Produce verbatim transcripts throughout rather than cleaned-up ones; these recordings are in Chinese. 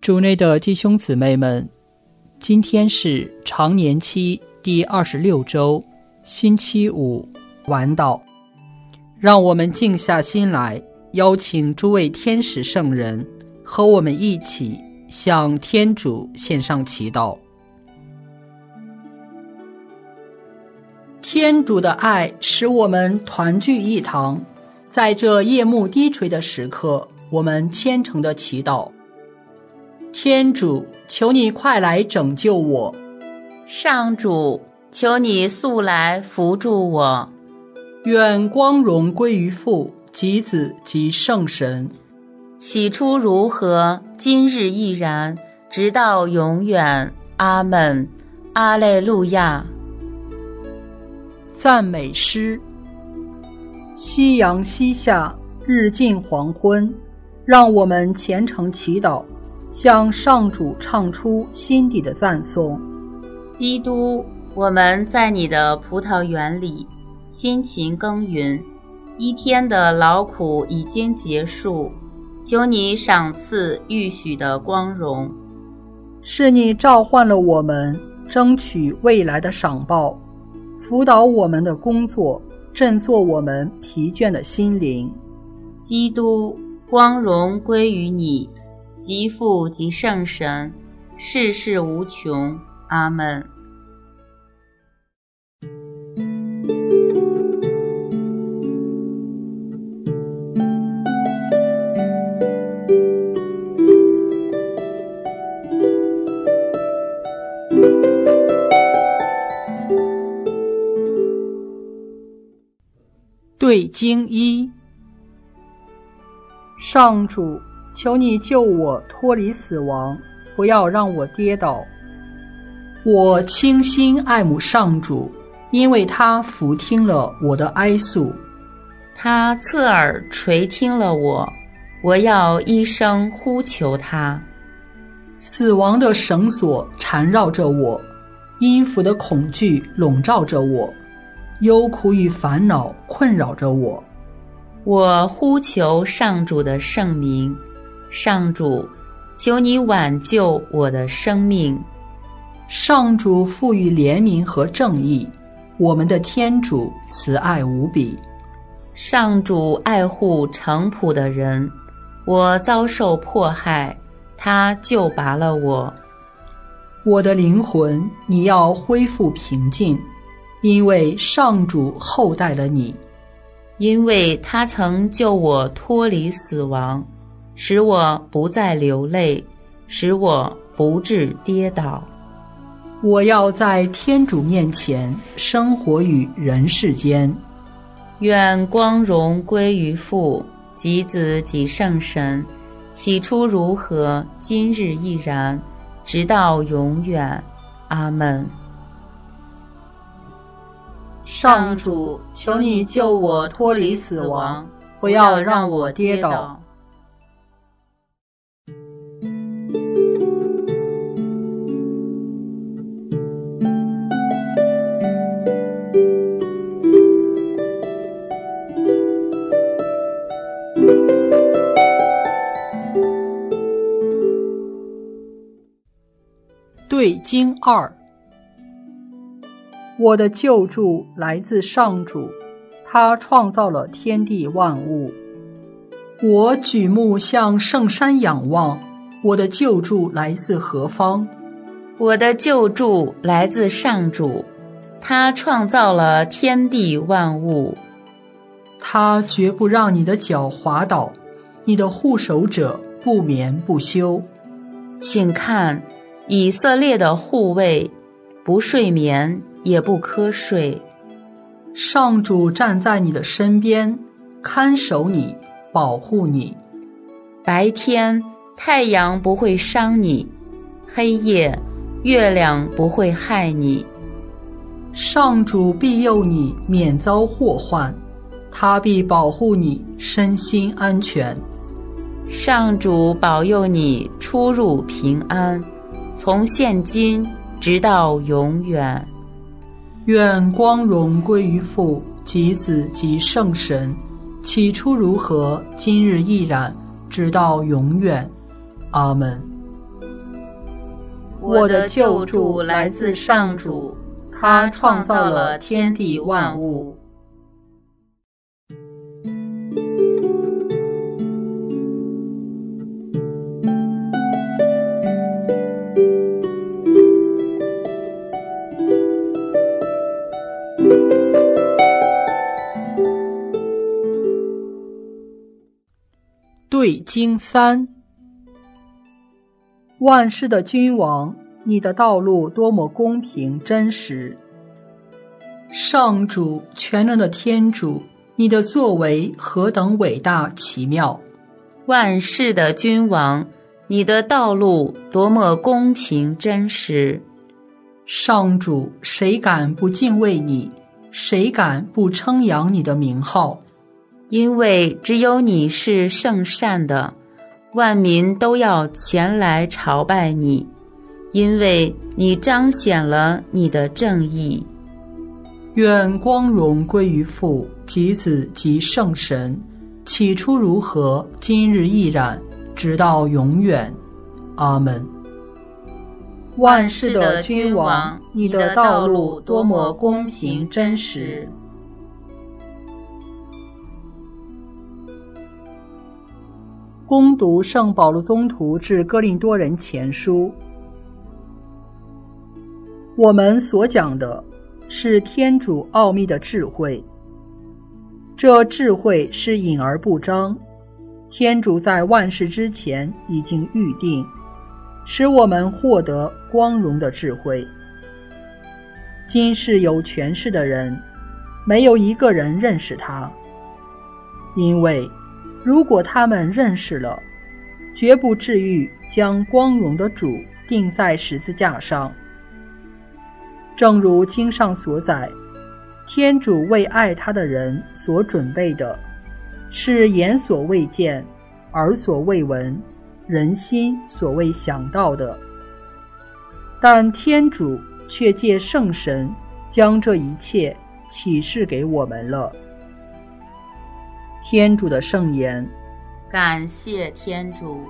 主内的弟兄姊妹们，今天是常年期第二十六周，星期五晚祷。让我们静下心来，邀请诸位天使圣人和我们一起向天主献上祈祷。天主的爱使我们团聚一堂，在这夜幕低垂的时刻，我们虔诚的祈祷。天主，求你快来拯救我。 上主，求你速来扶助我。 愿光荣归于父、及子、及圣神。 起初如何，今日亦然，直到永远。阿们。阿肋路亚。 赞美诗。夕阳西下，日近黄昏，让我们虔诚祈祷，向上主唱出心底的赞颂。 基督，我们在你的葡萄园里辛勤耕耘，一天的劳苦已经结束，求你赏赐预许的光荣。 是你召唤了我们，争取未来的赏报，辅导我们的工作，振作我们疲倦的心灵。 基督，光荣归于你，及父及圣神，世世无穷。阿们。 对经一。上主，求你救我脱离死亡，不要让我跌倒。我倾心爱慕上主，因为他俯听了我的哀诉。 他侧耳垂听了我，我要一声呼求他。 死亡的绳索缠绕着我，阴府的恐惧笼罩着我，忧苦与烦恼困扰着我。 我呼求上主的圣名，上主，求你挽救我的生命。 上主赋予怜悯和正义，我们的天主慈爱无比。 上主爱护诚朴的人，我遭受迫害，他救拔了我。 我的灵魂，你要恢复平静，因为上主厚待了你。 因为他曾救我脱离死亡，使我不再流泪，使我不致跌倒。 我要在天主面前生活于人世间。 愿光荣归于父、及子、及圣神，起初如何，今日亦然，直到永远。阿们。上主，求你救我脱离死亡，不要让我跌倒。 对经二。我的救助来自上主，他创造了天地万物。我举目向圣山仰望，我的救助来自何方？ 我的救助来自上主，他创造了天地万物。 他绝不让你的脚滑倒，你的护守者不眠不休。 请看，以色列的护卫不睡眠也不瞌睡。 上主站在你的身边，看守你，保护你。 白天太阳不会伤你，黑夜月亮不会害你。 上主庇佑你免遭祸患，他必保护你身心安全。 上主保佑你出入平安，从现今直到永远。 愿光荣归于父、及子、及圣神，起初如何，今日亦然，直到永远。阿们。 我的救助来自上主，他创造了天地万物。对经三，万世的君王，你的道路多么公平真实。上主，全能的天主，你的作为何等伟大奇妙。 万世的君王，你的道路多么公平真实。 上主，谁敢不敬畏你？谁敢不称扬你的名号？ 因为只有你是圣善的，万民都要前来朝拜你，因为你彰显了你的正义。 愿光荣归于父及子及圣神，起初如何，今日亦然，直到永远。阿们。万世的君王，你的道路多么公平真实。恭读圣保禄宗徒致哥林多人前书。我们所讲的是天主奥秘的智慧，这智慧是隐而不彰，天主在万事之前已经预定，使我们获得光荣的智慧。今世有权势的人，没有一个人认识他，因为如果他们认识了，绝不至于将光荣的主钉在十字架上。正如经上所载，天主为爱他的人所准备的，是眼所未见，耳所未闻，人心所未想到的。但天主却借圣神将这一切启示给我们了。天主的圣言。 感谢天主。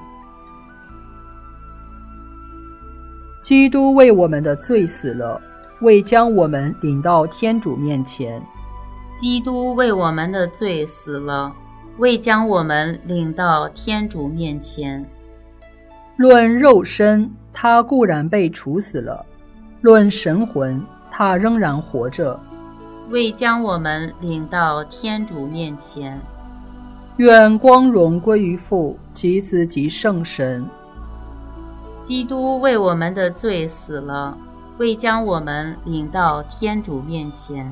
基督为我们的罪死了，为将我们领到天主面前。 基督为我们的罪死了，为将我们领到天主面前。 论肉身，他固然被处死了；论神魂，他仍然活着， 为将我们领到天主面前。 愿光荣归于父及子及圣神。 基督为我们的罪死了，为将我们领到天主面前。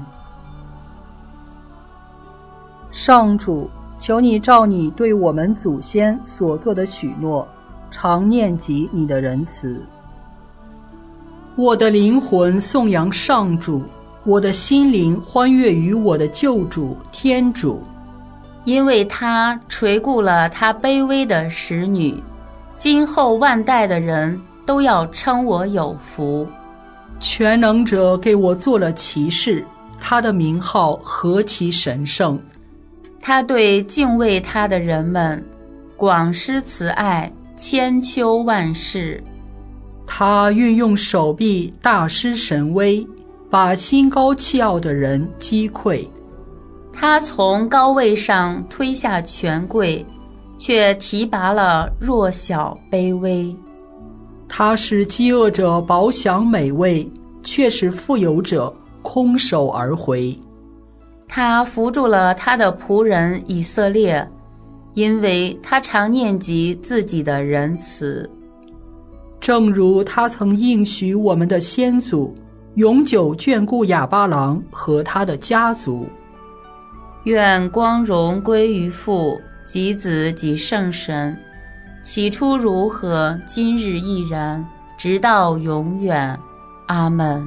上主，求你照你对我们祖先所做的许诺，常念及你的仁慈。我的灵魂颂扬上主，我的心灵欢悦于我的救主天主。 因为他垂顾了他卑微的使女，今后万代的人都要称我有福。 全能者给我做了骑士，他的名号何其神圣。 他对敬畏他的人们广施慈爱，千秋万世。 他运用手臂大施神威，把心高气傲的人击溃。 他从高位上推下权贵，却提拔了弱小卑微。 他使饥饿者饱享美味，却使富有者空手而回。 他扶助了他的仆人以色列，因为他常念及自己的仁慈。 正如他曾应许我们的先祖，永久眷顾亚巴郎和他的家族。 愿光荣归于父及子及圣神，起初如何，今日亦然，直到永远。阿们。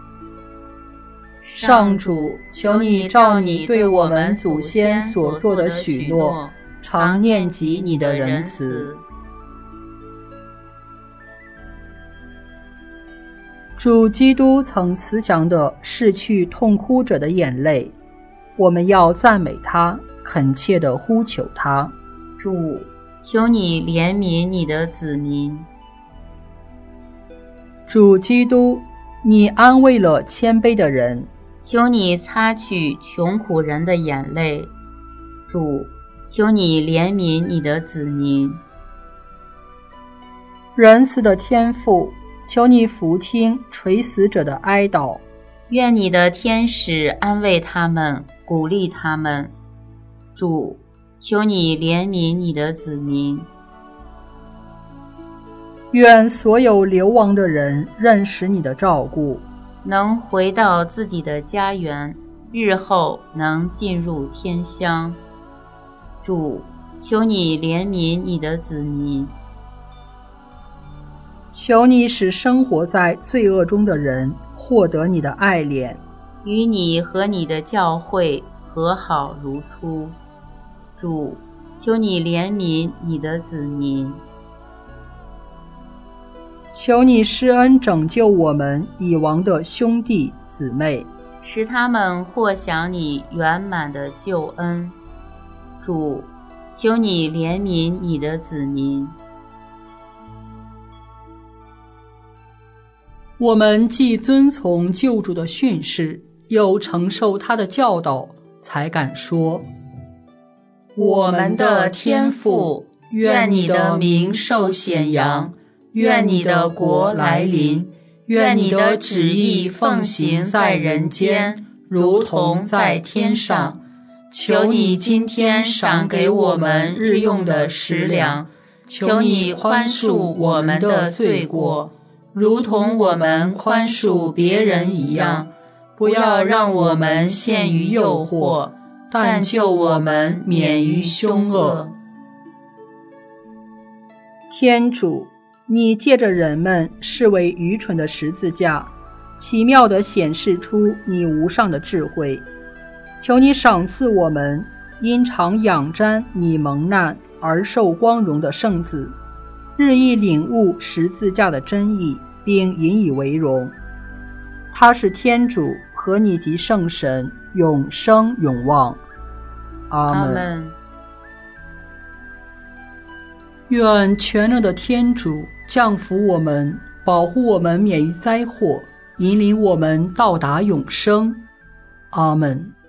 上主，求你照你对我们祖先所做的许诺，常念及你的仁慈。主基督曾慈祥地拭去痛哭者的眼泪，我们要赞美他，恳切地呼求他。 主，求你怜悯你的子民。 主基督，你安慰了谦卑的人， 求你擦去穷苦人的眼泪。主，求你怜悯你的子民。 仁慈的天父，求你俯听垂死者的哀悼， 愿你的天使安慰他们，鼓励他们。主，求你怜悯你的子民。 愿所有流亡的人认识你的照顾， 能回到自己的家园，日后能进入天乡。主，求你怜悯你的子民。 求你使生活在罪恶中的人获得你的爱怜， 与你和你的教会和好如初。主，求你怜悯你的子民。 求你施恩拯救我们已亡的兄弟姊妹， 使他们获享你圆满的救恩。主，求你怜悯你的子民。 我们既遵从救主的训示，又承受他的教导，才敢说： 我们的天父，愿你的名受显扬，愿你的国来临，愿你的旨意奉行在人间，如同在天上。求你今天赏给我们日用的食粮，求你宽恕我们的罪过，如同我们宽恕别人一样。不要让我们陷于诱惑，但救我们免于凶恶。 天主，你借着人们视为愚蠢的十字架，奇妙地显示出你无上的智慧。求你赏赐我们因常仰瞻你蒙难而受光荣的圣子，日益领悟十字架的真意，并引以为荣。他是天主和你及圣神永生永望。阿们。 阿们。 愿全能的天主降福我们，保护我们免于灾祸，引领我们到达永生。阿们。